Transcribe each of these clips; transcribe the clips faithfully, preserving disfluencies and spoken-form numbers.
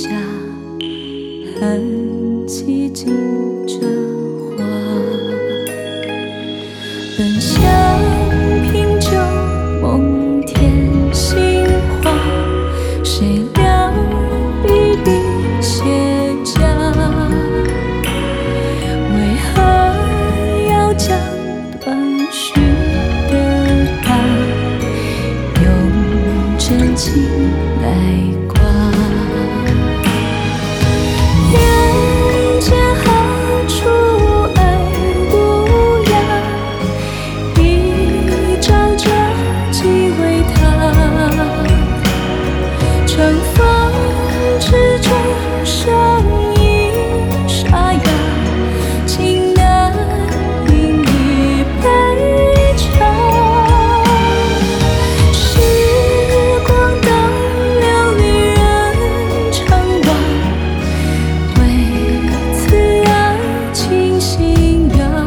下，很寂静这话。本想品酒梦天心花，谁料笔笔写家。为何要将断续的答用真情来挂？人间何处爱无恙？一朝这即为他。春风之中声音沙哑，情难饮一杯茶。时光倒流，旅人成往，为此爱情信仰。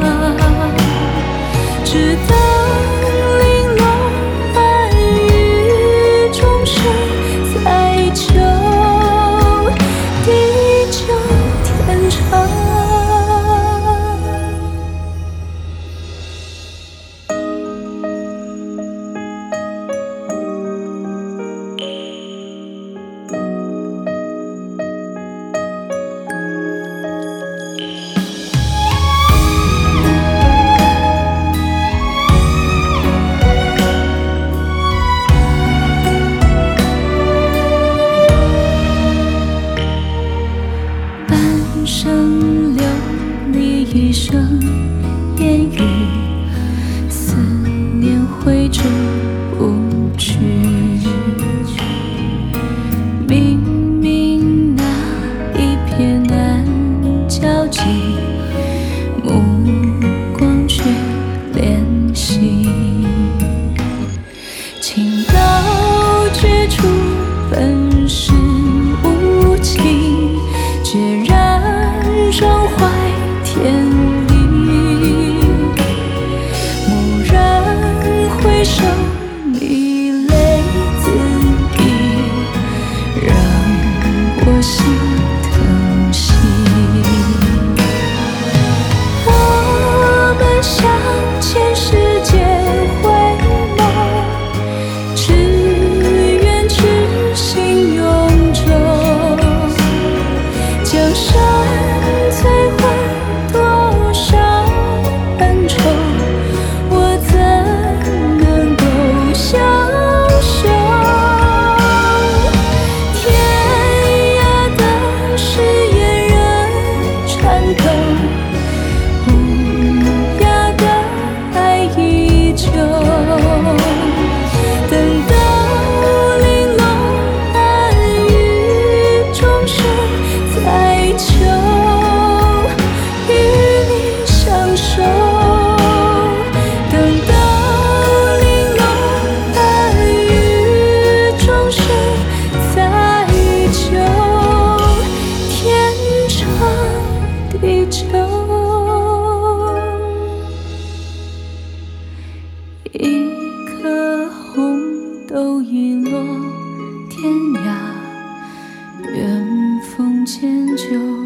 直到零落爱与终生，才求地久天长。半生流离一生烟雨，思念挥之不去。明明那一瞥难交集，目光却怜惜。情到绝处本是无情，决然伤怀天理。蓦然回首，你泪自溢，让我心疼惜。我们向前世界回眸，只愿痴心永久。江山摧毁多少恩仇，我怎能够相守？天涯的誓言人颤抖，无涯的爱依旧。等到零落爱与终生，才求与你相守。等到零落爱与终生，才求天长地久。一颗红豆遗落天涯，缘分迁就。